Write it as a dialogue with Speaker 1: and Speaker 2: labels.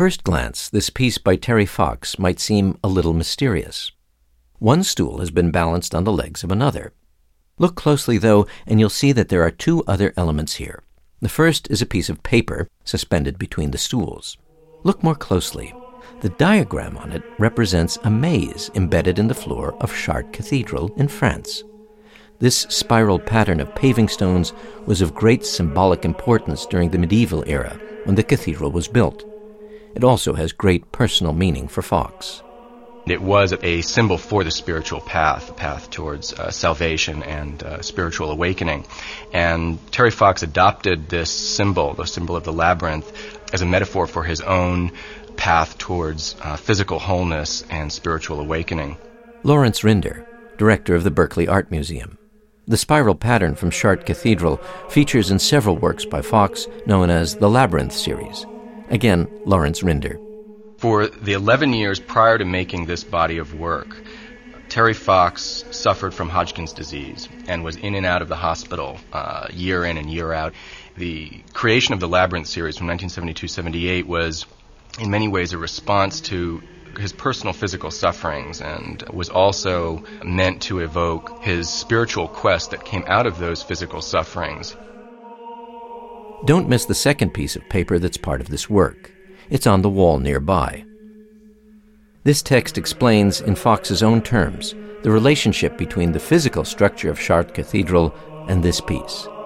Speaker 1: first glance, this piece by Terry Fox might seem a little mysterious. One stool has been balanced on the legs of another. Look closely, though, and you'll see that there are two other elements here. The first is a piece of paper suspended between the stools. Look more closely. The diagram on it represents a maze embedded in the floor of Chartres Cathedral in France. This spiral pattern of paving stones was of great symbolic importance during the medieval era when the cathedral was built. It also has great personal meaning for Fox.
Speaker 2: It was a symbol for the spiritual path, the path towards salvation and spiritual awakening. And Terry Fox adopted this symbol, the symbol of the labyrinth, as a metaphor for his own path towards physical wholeness and spiritual awakening.
Speaker 1: Lawrence Rinder, director of the Berkeley Art Museum. The spiral pattern from Chartres Cathedral features in several works by Fox known as the Labyrinth series. Again, Lawrence Rinder.
Speaker 2: For the 11 years prior to making this body of work, Terry Fox suffered from Hodgkin's disease and was in and out of the hospital year in and year out. The creation of the Labyrinth series from 1972-78 was in many ways a response to his personal physical sufferings and was also meant to evoke his spiritual quest that came out of those physical sufferings.
Speaker 1: Don't miss the second piece of paper that's part of this work. It's on the wall nearby. This text explains, in Fox's own terms, the relationship between the physical structure of Chartres Cathedral and this piece.